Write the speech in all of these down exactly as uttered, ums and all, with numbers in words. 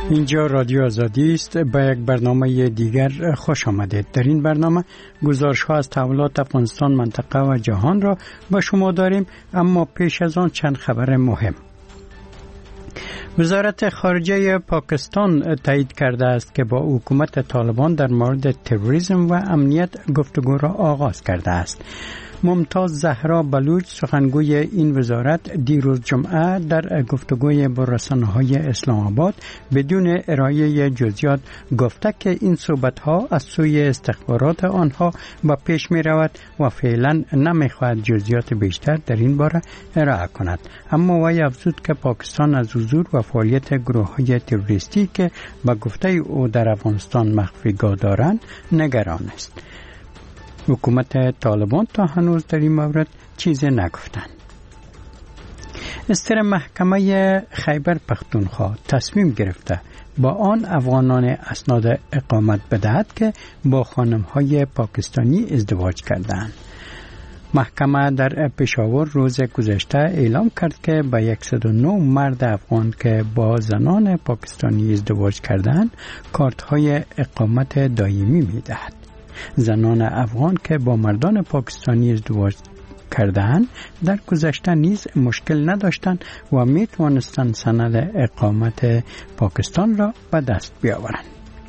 اینجا رادیو آزادی است. با یک برنامه دیگر خوش آمدید. در این برنامه گزارش ها از تحولات افغانستان، منطقه و جهان را با شما داریم، اما پیش از آن چند خبر مهم. وزارت خارجه پاکستان تایید کرده است که با حکومت طالبان در مورد تروریسم و امنیت گفتگو را آغاز کرده است. ممتاز زهرا بلوچ، سخنگوی این وزارت، دیروز جمعه در گفتگوی با رسانه‌های اسلام آباد بدون ارائه جزئیات گفته که این صحبت‌ها از سوی استخبارات آنها با پیش می‌رود و فعلا نمی‌خواهد جزئیات بیشتر در این باره ارائه کند. اما وی افزود که پاکستان از حضور و فعالیت گروه‌های تروریستی که به گفته او در افغانستان مخفیگاه دارند نگران است. حکومت طالبان تا هنوز در این مورد چیزی نگفتند. استر محکمه خیبر پختونخوا تصمیم گرفته با آن افغانان اسناد اقامت بدهد که با خانم‌های پاکستانی ازدواج کردند. محکمه در پشاور روز گذشته اعلام کرد که به صد و نه مرد افغان که با زنان پاکستانی ازدواج کردند کارت‌های اقامت دائمی می‌دهد. زنان افغان که با مردان پاکستانی ازدواج کردند در گذشته نیز مشکل نداشتند و می توانستند سند اقامت پاکستان را به دست بیاورند.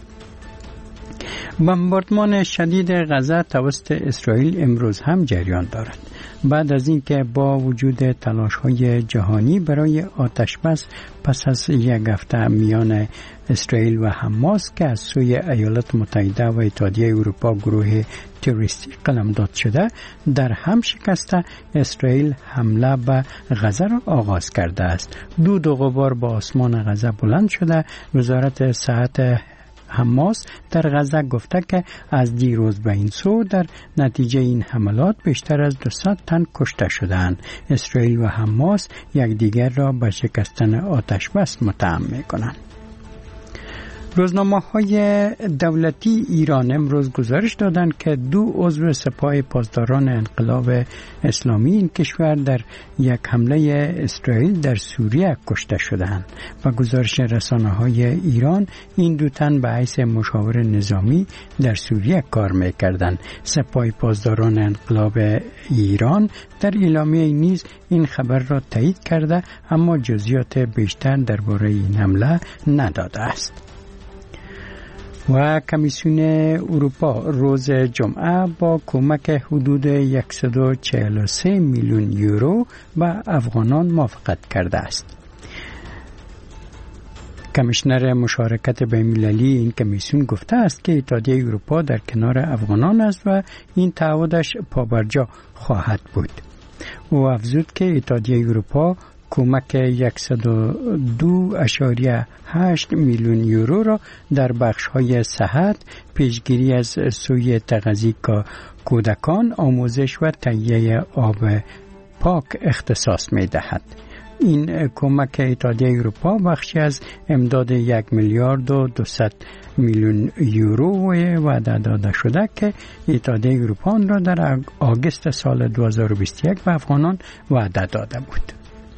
بمباردمان شدید غزه توسط اسرائیل امروز هم جریان دارد. بعد از اینکه با وجود تلاش‌های جهانی برای آتشبس پس از یک هفته میان اسرائیل و حماس که از سوی ایالات متحده و اتحادیه اروپا گروه تروریستی قلمداد شده در هم شکسته، اسرائیل حمله به غزه را آغاز کرده است. دود و غبار با آسمان غزه بلند شده. وزارت صحت حماس در غزه گفته که از دیروز به این سو در نتیجه این حملات بیشتر از دویست تن کشته شدند. اسرائیل و حماس یکدیگر را به شکستن آتش بس متهم می‌کنند. روزنامه‌های دولتی ایران امروز گزارش دادند که دو عضو سپاه پاسداران انقلاب اسلامی این کشور در یک حمله اسرائیل در سوریه کشته شدند. و گزارش رسانه‌های ایران این دو تن به حیث مشاور نظامی در سوریه کار می‌کردند. سپاه پاسداران انقلاب ایران در اعلامیه نیز این خبر را تایید کرده، اما جزئیات بیشتر درباره این حمله نداده است. و کمیسیون اروپا روز جمعه با کمک حدود صد و چهل و سه میلیون یورو به افغانان موافقت کرده است. کمیشنر مشارکت بین‌المللی این کمیسیون گفته است که اتحادیه اروپا در کنار افغانان است و این تعهدش پابرجا خواهد بود. او افزود که اتحادیه اروپا کمک صد و دو ممیز هشت میلیون یورو را در بخش‌های صحت، پیشگیری از سوء تغذیه کودکان، آموزش و تهیه آب پاک اختصاص می‌دهد. این کمک اتحادیه اروپا بخشی از امداد یک میلیارد و دویست میلیون یورو وعده داده شده که اتحادیه اروپا را در آگوست سال دو هزار و بیست و یک به افغانان وعده داده بود.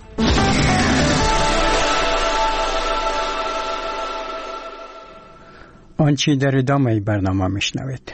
آنچه در ادامه برنامه میشنوید.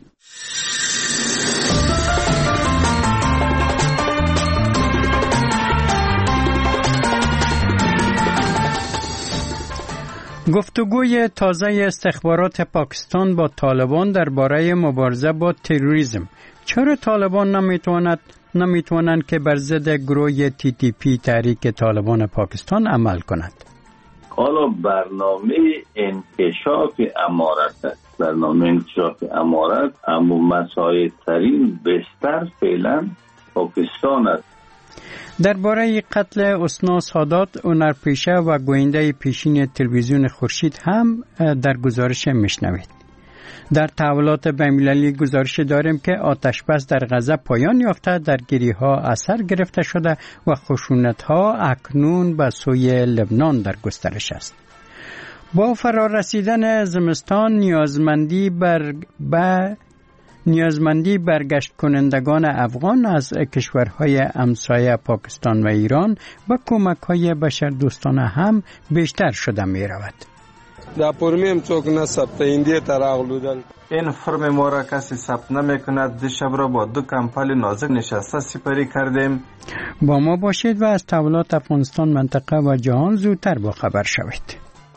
گفتگوی تازه استخبارات پاکستان با طالبان درباره مبارزه با تروریسم. چرا طالبان نمیتواند نمیتوانند که بر ضد گروه تی تی پی تحریک طالبان پاکستان عمل کند؟ حالا برنامه انکشاف امارت است. برنامه انکشاف امارت اما مساعد ترین بستر فعلا پاکستان است. درباره قتل اسنا سادات، هنرپیشه و گوینده پیشین تلویزیون خورشید هم در گزارش میشنوید. در تحولات بین‌المللی گزارش داریم که آتشبس در غزه پایان یافته، درگیری‌ها اثر گرفته شده و خشونت‌ها اکنون به سوی لبنان در گسترش است. با فرارسیدن زمستان نیازمندی بر به نیازمندی برگشت کنندگان افغان از کشورهای همسایه پاکستان و ایران و کمک‌های بشردوستانه هم بیشتر شده می رود. در پرمیم چوک نصب ایندی تراغلودن. این فرم ما را کسی ثبت نمیکند. دیشب را با دو کمپل نازک نشسته سپری کردیم. با ما باشید و از تحولات افغانستان، منطقه و جهان زودتر با خبر شوید.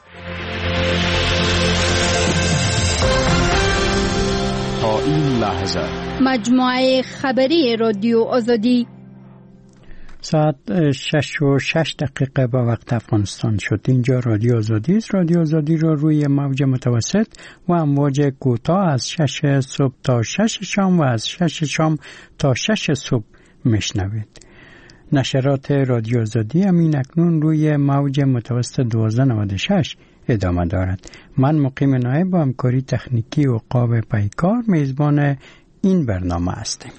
تا این لحظه مجموعه خبری رادیو آزادی ساعت شش و شش دقیقه با وقت افغانستان شد. اینجا رادیو آزادی است. رادیو آزادی را روی موج متوسط و امواج کوتاه از شش صبح تا شش شام و از شش شام تا شش صبح میشنوید. نشرات رادیو آزادی همین اکنون روی موج متوسط دوازده نود و شش ادامه دارد. من مقیم نایب با همکاری تکنیکی و عقاب پیکار میزبان این برنامه هستیم.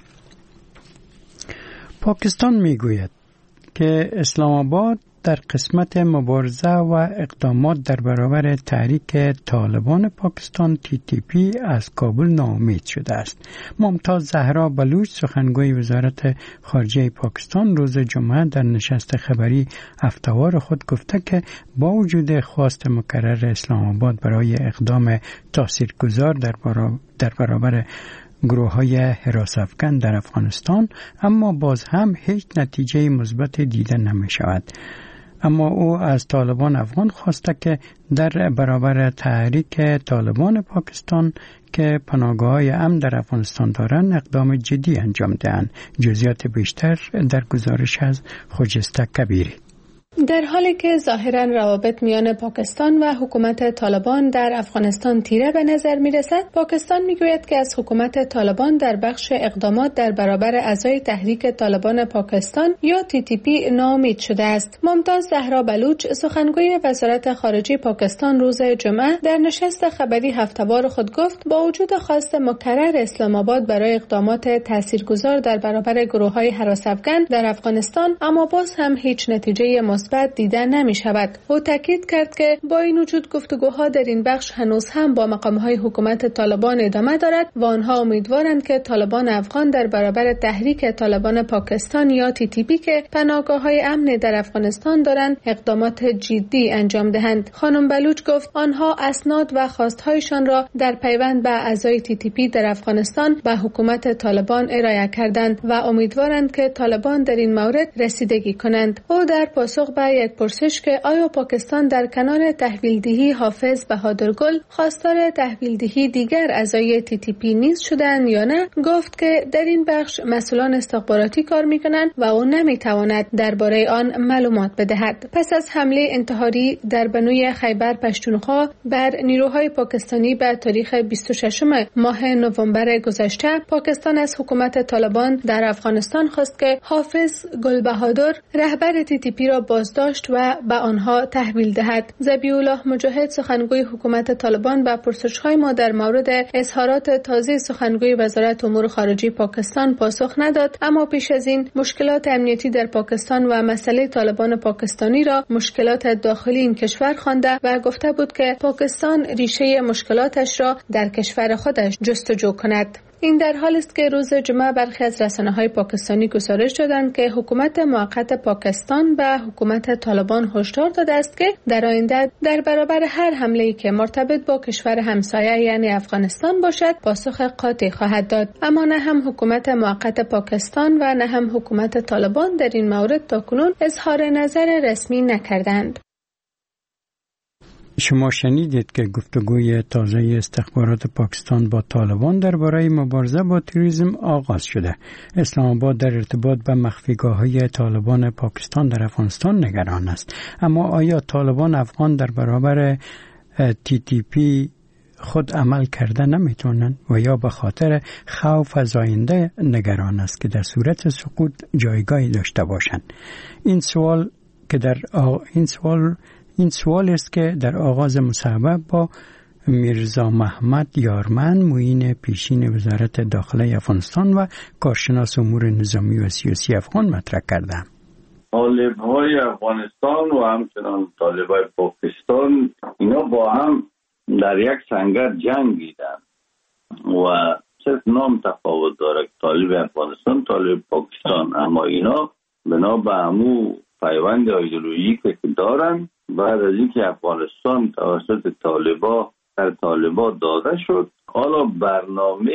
پاکستان میگوید که اسلام آباد در قسمت مبارزه و اقدامات در برابر تحریک طالبان پاکستان تی تی پی از کابل ناامید شده است. ممتاز زهرا بلوچ سخنگوی وزارت خارجه پاکستان روز جمعه در نشست خبری هفته‌وار خود گفته که با وجود خواست مکرر اسلام آباد برای اقدام تاثیرگذار در برابر در برابر گروه‌های حراس افکن در افغانستان، اما باز هم هیچ نتیجه مثبت دیده نمی‌شود. اما او از طالبان افغان خواسته که در برابر تحریک طالبان پاکستان که پناهگاه‌های امن در افغانستان دارند اقدام جدی انجام دهند. جزئیات بیشتر در گزارش از خجسته کبیری. در حالی که ظاهراً روابط میان پاکستان و حکومت طالبان در افغانستان تیره به نظر می رسد، پاکستان می گوید که از حکومت طالبان در بخش اقدامات در برابر اعضای تحریک طالبان پاکستان یا تی تی پی ناامید شده است. ممتاز زهرا بلوچ سخنگوی وزارت خارجه پاکستان روز جمعه در نشست خبری هفته‌وار خود گفت با وجود خواست مکرر اسلام آباد برای اقدامات تاثیرگذار در برابر گروه‌های حراس افکن در افغانستان، اما باز هم هیچ نتیجه مثبت دیده نمی شود. او تاکید کرد که با این وجود گفتگوها در این بخش هنوز هم با مقامهای حکومت طالبان ادامه دارد و آنها امیدوارند که طالبان افغان در برابر تحریک طالبان پاکستان یا تی تی پی که پناهگاه‌های امن در افغانستان دارند اقدامات جدی انجام دهند. خانم بلوچ گفت آنها اسناد و خواستهایشان را در پیوند به اعضای تی تی پی در افغانستان به حکومت طالبان ارائه کردند و امیدوارند که طالبان در این مورد رسیدگی کنند. او در پاسخ به یک پرسش که آیا پاکستان در کنار تحویلدهی حافظ بهادرگل خواستار تحویلدهی دیگر اعضای تی تی پی نیز شدند یا نه، گفت که در این بخش مسئولان استخباراتی کار میکنند و او نمیتواند درباره آن معلومات بدهد. پس از حمله انتحاری در بنوی خیبر پشتونخوا بر نیروهای پاکستانی به تاریخ بیست و ششم ماه نوامبر گذشته، پاکستان از حکومت طالبان در افغانستان خواست که حافظ گل بهادر رهبر تی تی پی را بازداشت و به آنها تحویل دهد. ذبیح الله مجاهد سخنگوی حکومت طالبان به پرسش‌های ما در مورد اظهارات تازه سخنگوی وزارت امور خارجه پاکستان پاسخ نداد، اما پیش از این مشکلات امنیتی در پاکستان و مسئله طالبان پاکستانی را مشکلات داخلی این کشور خوانده و گفته بود که پاکستان ریشه مشکلاتش را در کشور خودش جستجو کند. این در حال است که روز جمعه برخی از رسانه‌های پاکستانی گزارش دادند که حکومت موقت پاکستان به حکومت طالبان هشدار داده است که در آینده در برابر هر حمله‌ای که مرتبط با کشور همسایه یعنی افغانستان باشد پاسخ قاطع خواهد داد. اما نه هم حکومت موقت پاکستان و نه هم حکومت طالبان در این مورد تاکنون اظهار نظر رسمی نکردند. شما شنیدید که گفتگوی تازه استخبارات پاکستان با طالبان درباره مبارزه با تروریسم آغاز شده. اسلام آباد در ارتباط به مخفیگاه‌های طالبان پاکستان در افغانستان نگران است. اما آیا طالبان افغان در برابر تی تی پی خود عمل کرده نمیتونن و یا به خاطر خوف از آینده نگران است که در صورت سقوط جایگاهی داشته باشند؟ این سوال که در آ... این سوال این سوال است که در آغاز مصاحبه با میرزا محمد یارمن معین پیشین وزارت داخله افغانستان و کارشناس امور نظامی و سیاسی افغان مطرح کردم. طالب‌های افغانستان و همچنان طالب‌های پاکستان اینا با هم در یک سنگر جنگیدن و صرف نام تفاوت داره. طالب افغانستان، طالب پاکستان، اما اینا بنا به همو پیوند ایدئولوژیکی که دارن بعد از اینکه افغانستان توسط طالبان در طالبان داده شد، حالا برنامه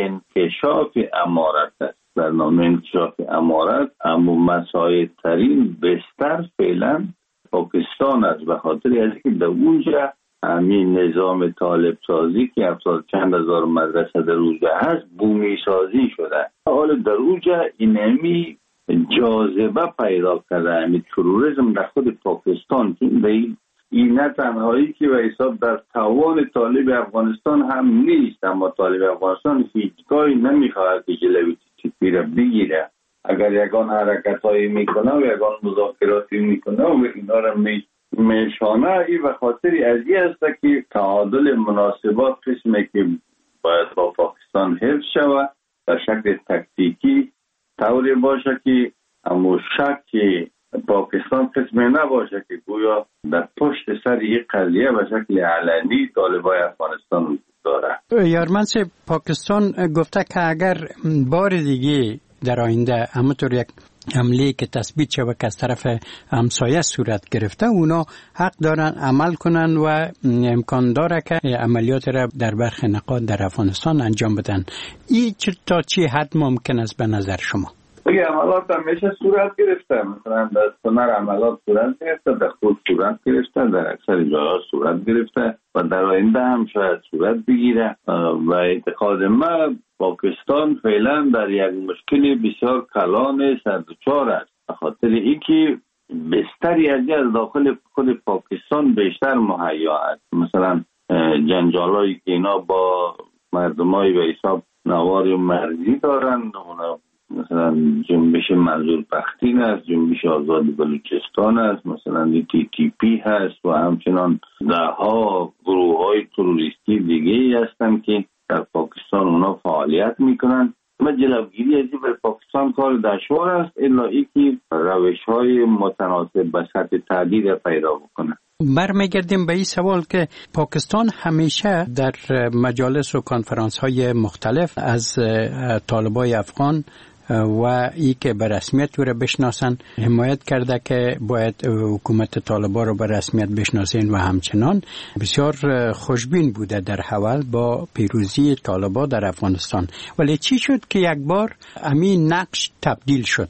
انکشاف امارت است. برنامه انکشاف امارت اما مساعد ترین بستر فعلا پاکستان است، به خاطر اینکه در اونجا همین نظام طالب سازی که هفتاد چند هزار مدرسه در اونجا هست بومی سازی شده. حالا در اونجا اینمی جاذبه پیدا کرده، همین تروریسم در خود پاکستان که این نه تنهایی که به حساب در توان طالب افغانستان هم نیست، اما طالب افغانستان هیچگاهی نمیخواهد که جلوی تیپی را بگیره. اگر یگان حرکت هایی میکنه و یگان مذاکراتی میکنه و اینا را می میشانه، این به خاطر ازی است که تعادل مناسبات قسمی که باید با پاکستان حفظ شود در شکل تکتیکی طوری باشه که اما شک پاکستان قسمی نباشه که گویا در پشت سر یک قضیه به شکل علنی طالبای افغانستان وجود داره. یارمن سے پاکستان گفته که اگر بار دیگه در آینده همونطور یک حمله که تثبیت شود که از طرف همسایه صورت گرفته، اونا حق دارن عمل کنن و امکان داره که عملیات را در برخی نقاط در افغانستان انجام بدن. این تا چی حد ممکن است به نظر شما؟ این عملات همیشه صورت گرفته، مثلا در سنر عملات صورت گرفته، در خود صورت گرفته، در اکثر جاها صورت گرفته و در آینده هم شاید صورت بگیره و اعتقاد من پاکستان فعلا در یک مشکل بسیار کلان سردچار است، به خاطر اینکه بستری از داخل خود پاکستان بیشتر مهیا است. مثلا جنجالایی که اینا با مردمای به حساب نوار مرزی دارن، مثلا جنبش منظور بختین است، جنبش آزادی بلوچستان است، مثلا تی تی پی هست و همچنان دهها گروه های تروریستی دیگه هستند که در پاکستان اونا فعالیت میکنن و جلوگیری از این پاکستان کار دشوار است الا اینکه روش های متناسب به سطح تهدید پیدا بکنه. برمیگردیم به این سوال که پاکستان همیشه در مجالس و کنفرانس های مختلف از طالبای افغان و ای که به رسمیت رو بشناسن حمایت کرده که باید حکومت طالبان رو به رسمیت بشناسین و همچنان بسیار خوشبین بوده در حال با پیروزی طالبان در افغانستان. ولی چی شد که یک بار همین نقش تبدیل شد،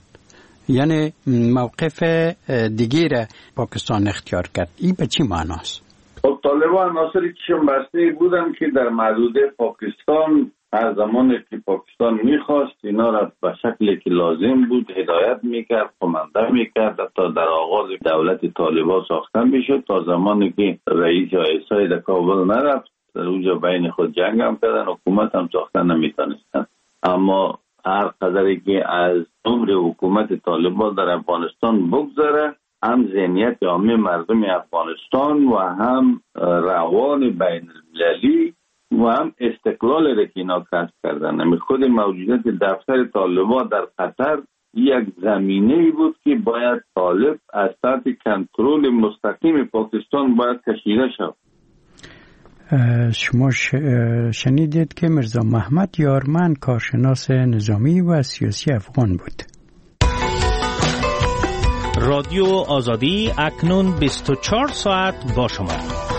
یعنی موقف دیگه را پاکستان اختیار کرد؟ این به چی معناست؟ طالبان عناصری که بسته بودن که در محدوده پاکستان هر زمانی که پاکستان میخواست اینا را به شکلی که لازم بود هدایت میکرد، کمانده میکرد، تا در آغاز دولت طالبان ساخته میشد تا زمانی که رئیس یا ایسای در کابل نرفت، در اونجا بین خود جنگ هم کردن، حکومت هم ساخته نمیتونستن. اما هر قدری که از عمر حکومت طالبان در افغانستان بگذره، هم ذهنیت عامه مردم افغانستان و هم روان بین المللی و هم استقلال را که اینا کسب کردن. همین خود موجودیت دفتر طالبان در قطر یک زمینه بود که باید طالب از تحت کنترل مستقیم پاکستان باید کشیده شد. شما شنیدید که مرزا محمد یارمن کارشناس نظامی و سیاسی افغان بود. رادیو آزادی اکنون بیست و چهار ساعت با شما.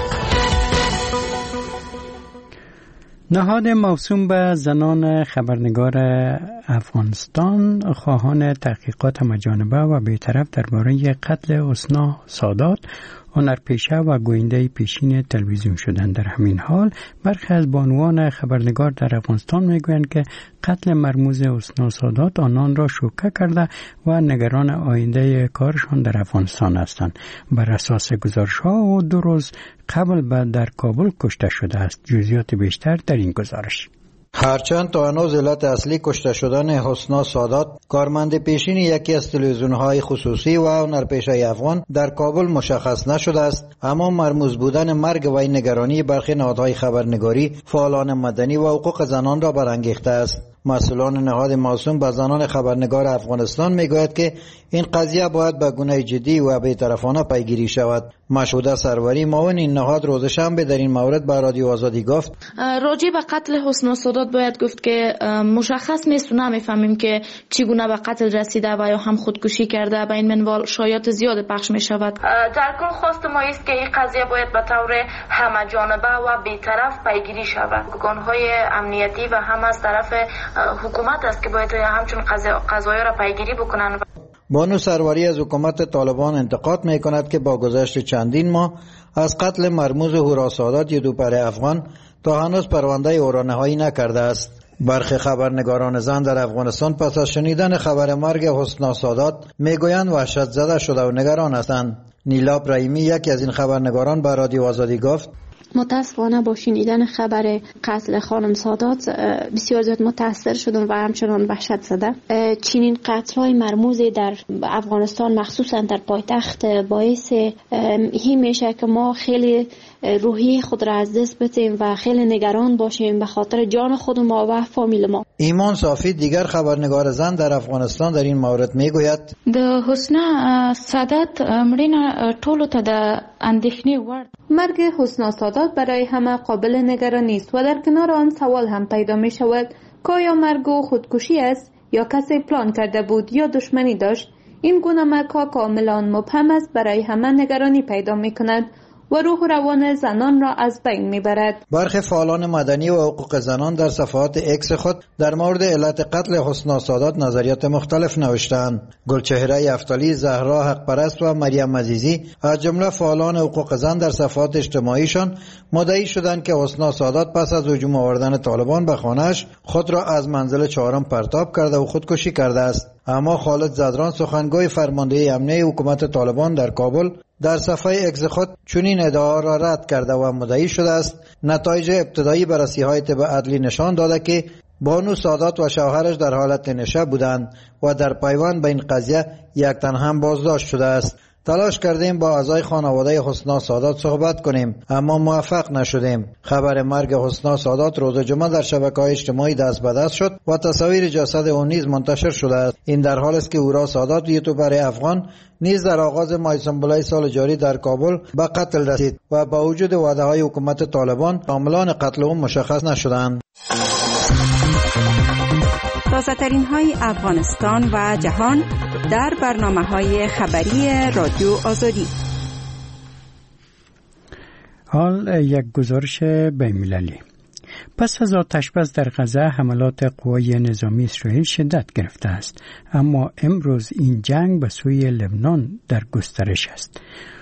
نهاد موسوم به زنان خبرنگار افغانستان خواهان تحقیقات مجانبه و بی‌طرف درباره قتل حسنا سادات، هنرپیشه و گوینده پیشین تلویزیون شدند. در همین حال برخی از بانوان خبرنگار در افغانستان میگویند که قتل مرموز حسنا سادات آنان را شوکه کرده و نگران آینده کارشان در افغانستان هستند. بر اساس گزارش‌ها او دو روز قبل به در کابل کشته شده است. جزئیات بیشتر در این گزارش. هرچند تا هنوز علت اصلی کشته شدن حسنا سادات، کارمند پیشین یکی از تلویزیون‌های خصوصی و هنرپیشه افغان، در کابل مشخص نشده است، اما مرموز بودن مرگ و این نگرانی برخی نهادهای خبرنگاری، فعالان مدنی و حقوق زنان را برانگیخته است. مسئولان نهاد موسوم به زنان خبرنگار افغانستان میگوید که این قضیه باید به گونه جدی و بی‌طرفانه پیگیری شود. مشهوده سروری معاون این نهاد روز شنبه در این مورد به رادیو آزادی گفت راجع به قتل حسنا سادات باید گفت که مشخص نیست و نمیفهمیم که چگونه به قتل رسیده و یا هم خودکشی کرده. به این منوال شایعات زیاد پخش می شود. در کل خواست ما است که این قضیه باید به طور همه جانبه و بی‌طرف پیگیری شود. ارگان‌های امنیتی و هم از طرف حکومت است که باید همچون قضایا را پیگیری بکنند. بانو سروری از حکومت طالبان انتقاد می کند که با گذشت چندین ماه از قتل مرموز هورا سادات یدوپر افغان تا هنوز پرونده او را نهایی نکرده است. برخی خبرنگاران زن در افغانستان پس از شنیدن خبر مرگ حسنا سادات میگویند وحشت زده شده و نگران هستند. نیلا ابراهیمی یکی از این خبرنگاران به رادیو آزادی گفت متاسفانه با شنیدن خبر قتل خانم سادات بسیار زیاد متاثر شدم و همچنان وحشت زده. چنین قتل‌های مرموز در افغانستان مخصوصا در پایتخت باعث این میشه که ما خیلی روحی خود را از دست بدیم و خیلی نگران باشیم به خاطر جان خود ما و فامیل ما. ایمان صافی دیگر خبرنگار زن در افغانستان در این مورد میگوید د حسنا سادات مړینه ټولو ته د اندېښنې وړ. مرگ حسنا سادات برای همه قابل نگرانی است و در کنار آن سوال هم پیدا می شود که آیا مرگ او خودکشی است یا کسی پلان کرده بود یا دشمنی داشت. این گونه مرگ ها کاملا مبهم است، برای همه نگرانی پیدا می کند و روح و روان زنان را از بین میبرد. برخی فعالان مدنی و حقوق زنان در صفحات اکس خود در مورد علت قتل حسنا سادات نظریات مختلف نوشتند. گلچهره افتالی، زهرا حقپرست و مریم عزیزی از جمله فعالان حقوق زن در صفحات اجتماعیشان مدعی شدند که حسنا سادات پس از هجوم آوردن طالبان به خانه‌اش خود را از منزل چهارم پرتاب کرده و خودکشی کرده است. اما خالد زدران سخنگوی فرمانده امنیه حکومت طالبان در کابل در صفحه اکس خود چنین ادعا را رد کرده و مدعی شده است نتایج ابتدایی بررسی‌های طب عدلی نشان داده که بانو سادات و شوهرش در حالت نشه بودند و در پیوند به این قضیه یک تن هم بازداشت شده است. تلاش کردیم با اعضای خانواده حسنا سادات صحبت کنیم اما موفق نشدیم. خبر مرگ حسنا سادات روز جمعه در شبکه‌های اجتماعی دست به دست شد و تصاویر جسد او نیز منتشر شده است. این در حالی است که هورا سادات یوتیوبر افغان نیز در آغاز ماه سنبلای سال جاری در کابل به قتل رسید و با وجود وعده‌های حکومت طالبان عاملان قتل او مشخص نشدند. تازه‌ترین های افغانستان و جهان در برنامه‌های خبری رادیو آزادی. حال یک گزارش بین‌المللی. پس از آتش‌بس در غزه حملات قوای نظامی اسرائیل شدت گرفته است، اما امروز این جنگ به سوی لبنان در گسترش است.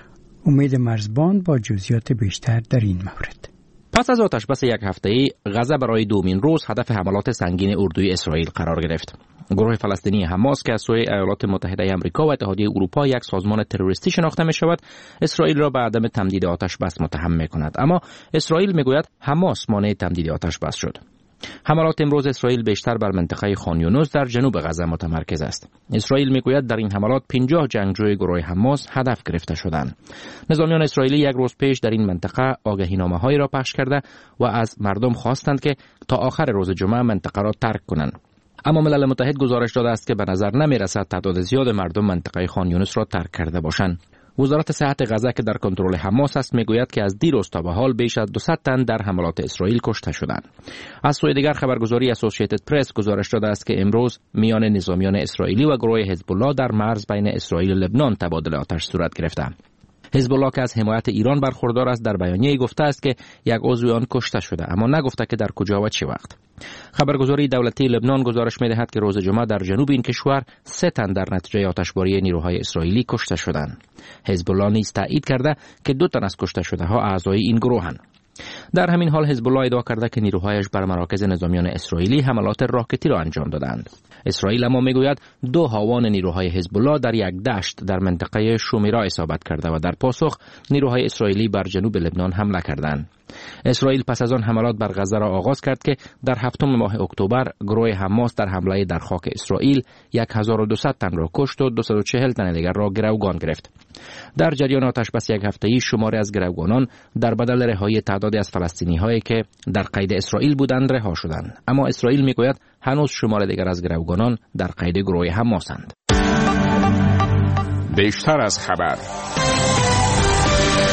امید مرزبان با جزئیات بیشتر در این مورد. پس از آتشبس یک هفته‌ای غزه برای دومین روز هدف حملات سنگین اردوی اسرائیل قرار گرفت. گروه فلسطینی حماس که از سوی ایالات متحده آمریکا و اتحادیه اروپا یک سازمان تروریستی شناخته می شود، اسرائیل را به عدم تمدید آتشبس متهم می کند، اما اسرائیل می گوید حماس مانع تمدید آتشبس شد. حملات امروز اسرائیل بیشتر بر منطقه خان یونس در جنوب غزه متمرکز است. اسرائیل میگوید در این حملات پنجاه جنگجوی گروه حماس هدف گرفته شدند. نظامیان اسرائیلی یک روز پیش در این منطقه آگاهینامه‌هایی را پخش کرده و از مردم خواستند که تا آخر روز جمعه منطقه را ترک کنند. اما ملل متحد گزارش داده است که به نظر نمی رسد تعداد زیاد مردم منطقه خان یونس را ترک کرده باشند. وزارت صحت غزه که در کنترل حماس است میگوید که از دیروز تا به حال بیش از دویست تن در حملات اسرائیل کشته شدند. از سوی دیگر خبرگزاری اسوسییتد پرس گزارش داده است که امروز میان نظامیان اسرائیلی و گروه حزب الله در مرز بین اسرائیل و لبنان تبادل آتش صورت گرفته. حزب الله که از حمایت ایران برخوردار است در بیانیه‌ای گفته است که یک عضو آن کشته شده، اما نگفته که در کجا و چه وقت. خبرگزاری دولتی لبنان گزارش می‌دهد که روز جمعه در جنوب این کشور سه تن در نتیجه آتشباری نیروهای اسرائیلی کشته شدند. حزب الله نیز تایید کرده که دو تن از کشته شده‌ها اعضای این گروهند. در همین حال حزب الله ادعا کرده که نیروهایش بر مراکز نظامیان اسرائیلی حملات راکتی را انجام دادند. اسرائیل اما میگوید دو هاوان نیروهای حزب الله در یک دشت در منطقه شومیرا اصابت کرده و در پاسخ نیروهای اسرائیلی بر جنوب لبنان حمله کردند. اسرائیل پس از آن حملات بر غزه را آغاز کرد که در هفتم ماه اکتبر گروه حماس در حمله در خاک اسرائیل هزار و دویست تن را کشت و دویست و چهل تن دیگر را گروگان گرفت. در جریان آتشبس یک هفته‌ای شماری از گروگانان در بدل رهایی تعدادی از فلسطینی‌هایی که در قید اسرائیل بودند رها شدند، اما اسرائیل میگوید هنوز شمار دیگر از گروگانان در قید گروه حماسند. بیشتر از خبر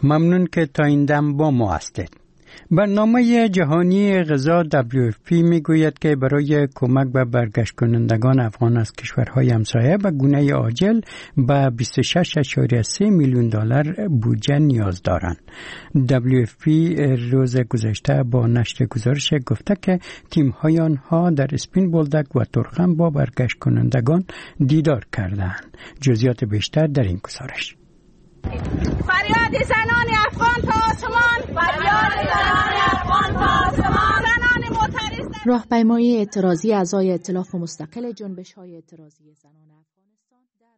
ممنون که تا این دم با ما هستید. برنامه جهانی غذا دبلیو اف پی می گوید که برای کمک به برگشت کنندگان افغان از کشورهای همسایه به گونه عاجل به بیست و شش ممیز سه میلیون دلار بودجه نیاز دارند. دبلیو اف پی روز گذشته با نشر گزارش گفته که تیم‌های آنها در اسپین بولدک و تورخم با برگشت کنندگان دیدار کردند. جزئیات بیشتر در این گزارش. فریاد زنان افغان تا آسمان، فریاد زنان افغان تا آسمان، زنان معترض. راهپیمایی اعتراضی اعضای ائتلاف مستقل جنبش‌های اعتراضی زنان افغانستان در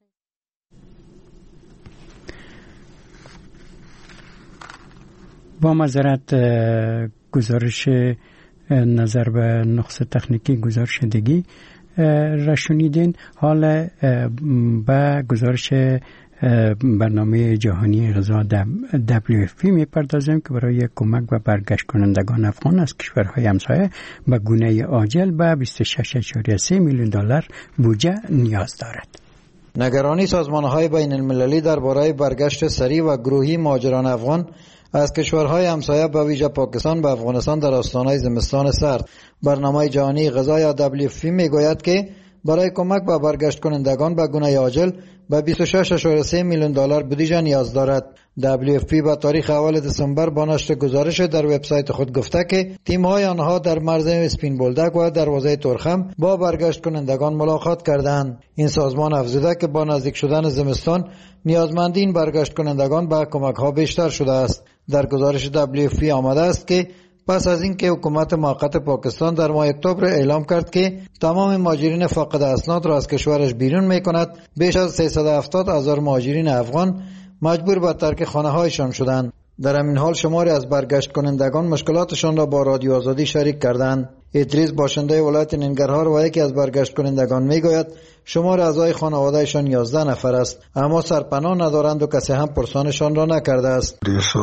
با معذرت گزارش نظر به نقص تکنیکی گزارش دیگی را شنیدین. حالا به گزارش برنامه جهانی غذا دبلیو اف پی میپردازیم که برای کمک و برگشت کنندگان افغان از کشورهای همسایه به گونه عاجل به بیست و شش ممیز سه میلیون دلار بودجه نیاز دارد. نگرانی سازمان‌های بین المللی درباره برگشت سریع و گروهی مهاجران افغان از کشورهای همسایه به ویژه پاکستان به افغانستان در آستانه زمستان سرد. برنامه جهانی غذا یا دبلیو اف پی میگوید که برای کمک به برگشت کنندگان به گونه عاجل به بیست و شش ممیز سه میلیون دلار بودجه نیاز دارد. دبلیو اف پی با تاریخ اول دسامبر با نشر گزارش در وبسایت خود گفته که تیم‌های آنها در مرز اسپین بولدک و دروازه تورخم با برگشت کنندگان ملاقات کردند. این سازمان افزوده که با نزدیک شدن زمستان نیازمندی این برگشت کنندگان به کمک‌ها بیشتر شده است. در گزارش دبلیو اف پی آمده است که پس از اینکه حکومت موقت پاکستان در ماه اکتبر اعلام کرد که تمام مهاجرین فاقد اسناد را از کشورش بیرون می‌کند، بیش از سیصد و هفتاد هزار مهاجرین افغان مجبور به ترک خانه‌هایشان شدند. در همین حال شماری از برگشت کنندگان مشکلاتشان را با رادیو آزادی شریک کردند. ادریس باشنده ولایت ننگرهار و یکی از برگشت کنندگان میگوید شمار اعضای خانوادهشان یازده نفر است، اما سرپناه ندارند و کسی هم پرسانشان را نکرده است.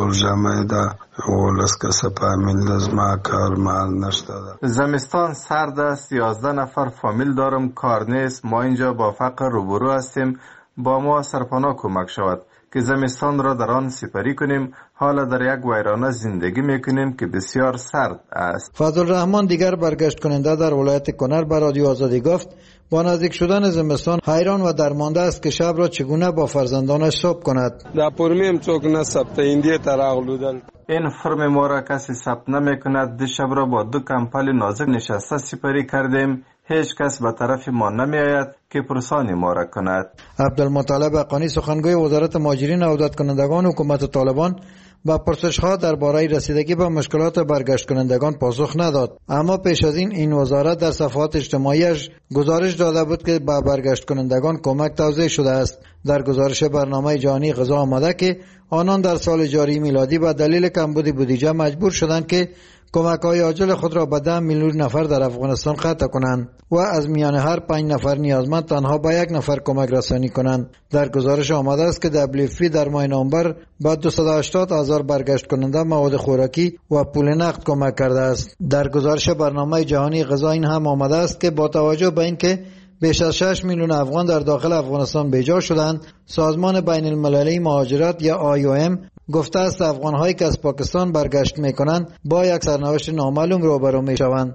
زمستان سرد است، یازده نفر فامیل دارم، کار نیست، ما اینجا با فقر روبرو هستیم، با ما سرپناه کمک شود که زمستان را در آن سپری کنیم. حالا در یک ویرانه زندگی میکنیم که بسیار سرد است. فضل الرحمن دیگر برگشت کننده در ولایت کنر به رادیو آزادی گفت با نزدیک شدن زمستان حیران و درمانده است که شب را چگونه با فرزندانش صبح کند. در پرمیم چوک نه ثبت ایندی تراغلودن. این فرم ما را کسی ثبت نمیکند. دی شب را با دو کمپل نازک نشسته سپری کردیم. هیچ کس به طرف ما نمی آید که پرسانی ما را کند. عبدالمطلب حقانی سخنگوی وزارت مهاجرین و عودت کنندگان حکومت طالبان با پرسش‌ها درباره رسیدگی به مشکلات برگشت کنندگان پاسخ نداد، اما پیش از این این وزارت در صفحات اجتماعیش گزارش داده بود که به برگشت کنندگان کمک توزیع شده است. در گزارش برنامه جهانی غذا آمده که آنان در سال جاری میلادی به دلیل کمبود بودجه مجبور شدند که کمک‌های عاجل خود را به ده میلیون نفر در افغانستان قطع کنند و از میان هر پنج نفر نیازمند تنها به یک نفر کمک رسانی کنند. در گزارش آمده است که دبلیو اف پی در ماه نوامبر به دویست و هشتاد هزار برگشت کننده مواد خوراکی و پول نقد کمک کرده است. در گزارش برنامه جهانی غذا این هم آمده است که با توجه به اینکه بیش از شش میلیون افغان در داخل افغانستان بیجا شدند، سازمان بین المللی مهاجرت یا آی او ام گفته است افغان‌هایی که از پاکستان برگشت می‌کنند با یک سرنوشت نامعلوم روبرو می‌شوند.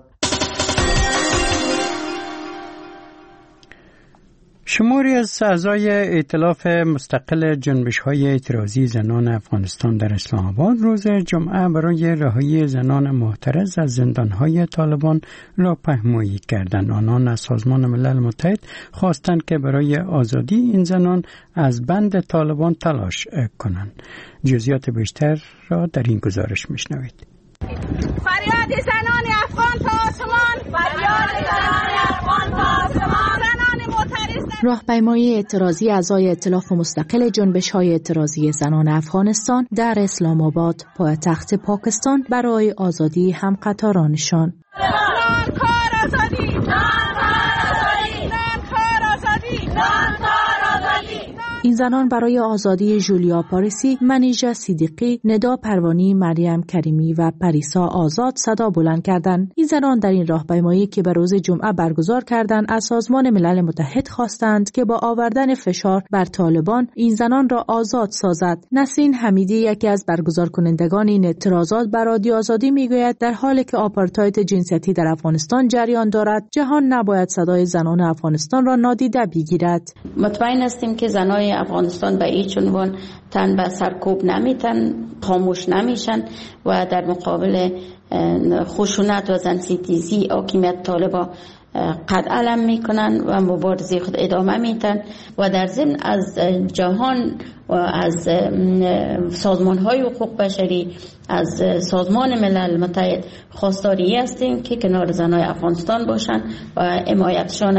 شماری از اعضای ائتلاف مستقل جنبش‌های اعتراضی زنان افغانستان در اسلام آباد روز جمعه برای رهایی زنان معترض از زندان‌های طالبان راهپیمایی کردند. آنان از سازمان ملل متحد خواستند که برای آزادی این زنان از بند طالبان تلاش کنند. جزئیات بیشتر را در این گزارش می‌شنوید. فریاد زنان افغان تا آسمان، فریاد زنان افغان تا آسمان، زنان معترض. راهپیمایی اعتراضی اعضای ائتلاف مستقل جنبش‌های اعتراضی زنان افغانستان در اسلام آباد پایتخت پاکستان برای آزادی همقطارانشان. نان کار آزادی، نان کار آزادی، نان کار آزادی، نان کار آزادی. این زنان برای آزادی جولیا پاریسی، منیژه صدیقی، ندا پروانی، مریم کریمی و پریسا آزاد صدا بلند کردند. این زنان در این راهپیمایی که به روز جمعه برگزار کردند از سازمان ملل متحد خواستند که با آوردن فشار بر طالبان این زنان را آزاد سازد. نسرین حمیدی یکی از برگزار کنندگان این اعتراضات بر رادیو آزادی میگوید در حالی که آپارتاید جنسیتی در افغانستان جریان دارد، جهان نباید صدای زنان افغانستان را نادیده بگیرد. مطمئن هستیم که زنای افغانستان به هیچ عنوان تن به سرکوب نمیتن، خاموش نمیشن و در مقابل خشونت و زنستیزی حاکمیت طالبان قد علم میکنن و مبارزه خود ادامه میتن و در ضمن از جهان و از سازمان های حقوق بشری، از سازمان ملل متحد خواستاری هستیم که کنار زنای افغانستان باشن و حمایتشان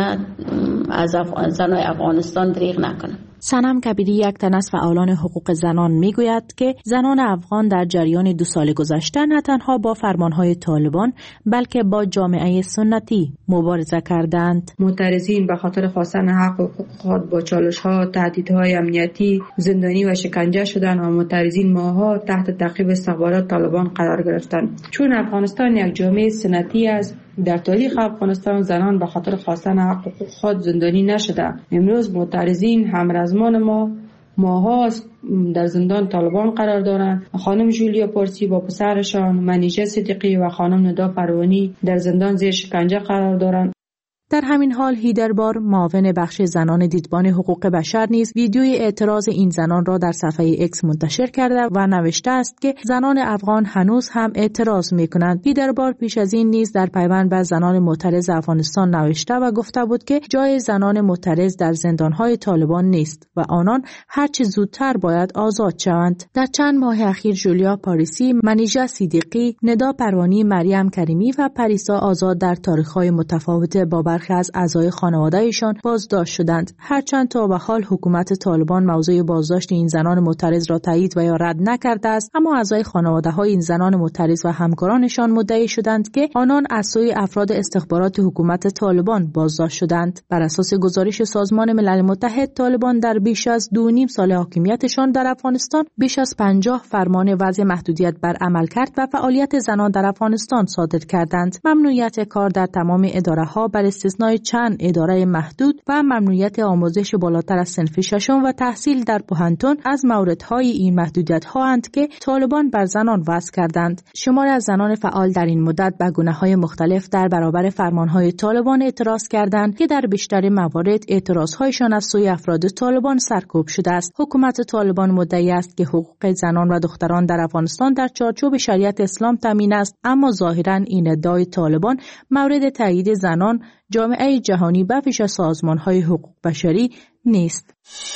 از زنای افغانستان دریغ نکنن. صنم کبیری یک تن از فعالان حقوق زنان میگوید که زنان افغان در جریان دو سال گذشته نه تنها با فرمانهای طالبان بلکه با جامعه سنتی مبارزه کردند. معترضین به خاطر خواستن حق و حقوق با چالش‌ها، تهدیدهای امنیتی، زندانی و شکنجه شدند و معترضین ماه‌ها تحت تعقیب استخبارات طالبان قرار گرفتند. چون افغانستان یک جامعه سنتی است، در تاریخ افغانستان زنان به خاطر خواستن حق و حقوق خود زندانی نشده. امروز معترضین همرزمان ما ماها در زندان طالبان قرار دارند. خانم جولیا پاریسی با پسرشان منیژه صدیقی و خانم ندا پروانی در زندان زیر شکنجه قرار دارند. در همین حال هیدربار، معاون بخش زنان دیدبان حقوق بشر نیز ویدیوی اعتراض این زنان را در صفحه اکس منتشر کرده و نوشته است که زنان افغان هنوز هم اعتراض می‌کنند. هیدربار پیش از این نیز در پیوند به زنان معترض افغانستان نوشته و گفته بود که جای زنان معترض در زندان‌های طالبان نیست و آنان هرچه زودتر باید آزاد شوند. در چند ماه اخیر جولیا پاریسی، منیژه صدیقی، ندا پروانی، مریم کریمی و پریسا آزاد در تاریخ‌های متفاوت با برخی از اعضای خانواده‌شان بازداشت شدند. هرچند تا به حال حکومت طالبان موضوع بازداشت این زنان معترض را تایید و یا رد نکرده است، اما اعضای خانواده‌های این زنان معترض و همکارانشان مدعی شدند که آنان از سوی افراد استخبارات حکومت طالبان بازداشت شدند. بر اساس گزارش سازمان ملل متحد، طالبان در بیش از دو نیم سال حاکمیتشان در افغانستان بیش از پنجاه فرمان وضع محدودیت بر عملکرد و فعالیت زنان در افغانستان صادر کردند. ممنوعیت کار در تمام اداره‌ها بر استثنای چند اداره محدود و ممنوعیت آموزش بالاتر از صنف ششم و تحصیل در پوهنتون از موردهای این محدودیت‌ها اند که طالبان بر زنان وضع کردند. شماری از زنان فعال در این مدت به گونه‌های مختلف در برابر فرمانهای طالبان اعتراض کردند که در بیشتر موارد اعتراضهایشان از سوی افراد طالبان سرکوب شده است. حکومت طالبان مدعی است که حقوق زنان و دختران در افغانستان در چارچوب شریعت اسلام تامین است، اما ظاهراً این ادعای طالبان مورد تایید زنان، جامعه جهانی و ویژه سازمان‌های حقوق بشری نیست.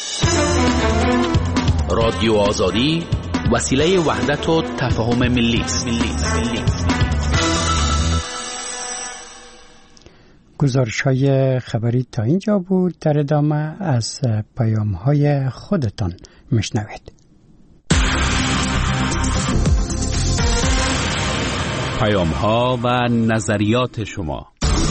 رادیو آزادی وسیله وحدت و تفاهم ملی است. گزارش‌های خبری تا اینجا بود. در ادامه از پیام‌های خودتان میشنوید. پیام‌ها و نظریات شما.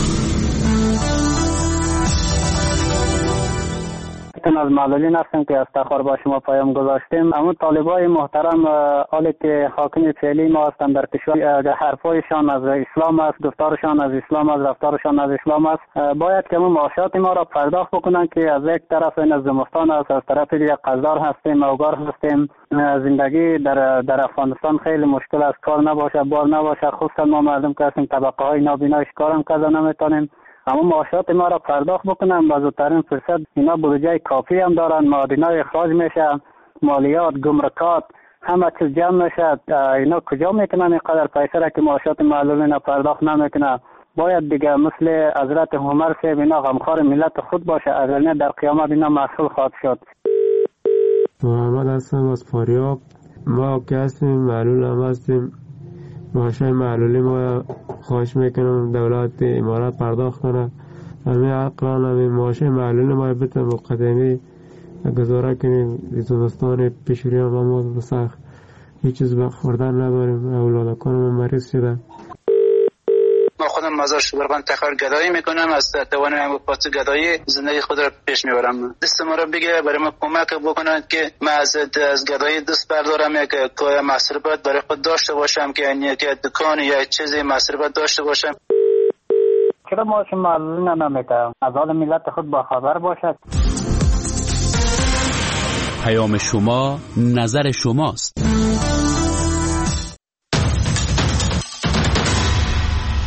از معلولین هستم که از تخار با شما پیام گذاشتیم. اما طالبای محترم حالی که حاکم فعلی ما هستند در کشور، حرفایشان از اسلام است، گفتارشان از اسلام است، رفتارشان از اسلام است، باید که ما معاشات ما را پرداخت بکنن که از یک طرف این از زمستان است، از طرف دیگه قزدار هستیم، اوگار هستیم. زندگی در در افغانستان خیلی مشکل است، کار نباشه، بار نباشه، خصوصا ما مردم که هستیم طبقه های نابینا کارم کذا نمیتونیم. اما معاشات ما را پرداخت بکنن با زودترین فرصت. اینا بودجه کافی هم دارن، معادنای اخراج میشه، مالیات، گمرکات، همه چیز جمع میشه. اینا کجا میکنن اینقدر پیسه را که معاشات معلولین پرداخت نمیکنه؟ باید دیگه مثل حضرت عمر صاحب اینا غمخوار ملت خود باشه، اگر نه در قیامت اینا مسئول خواهد شد. محمد هستم از فاریاب. ما که هستیم معلول هم هستیم، معاشای معلولی ما خواهش میکنم دولت امارات پرداخت کنه. همه عقلان همه معاشای معلولی ما بتن مقدمی گذاره کنیم. زمستان پیشوری هم ما بسخ هیچ چیز بخوردن نداریم، اولادکان ما مریض شده. ما خودم مزار شبرغان تخار گدایی میکنم، از توانم پاس گدایی زندگی خود را پیش میبرم. دست ما را بگه برای ما کمک بکنند که ما از از گدایی دست بردارم، یک کوی مصرفات برای خود داشته باشم که یک دکان یا چیزی مصرفات داشته باشم. چرا ما شما نمیکنم از حال ملت خود با خبر باشد. پیام شما نظر شماست.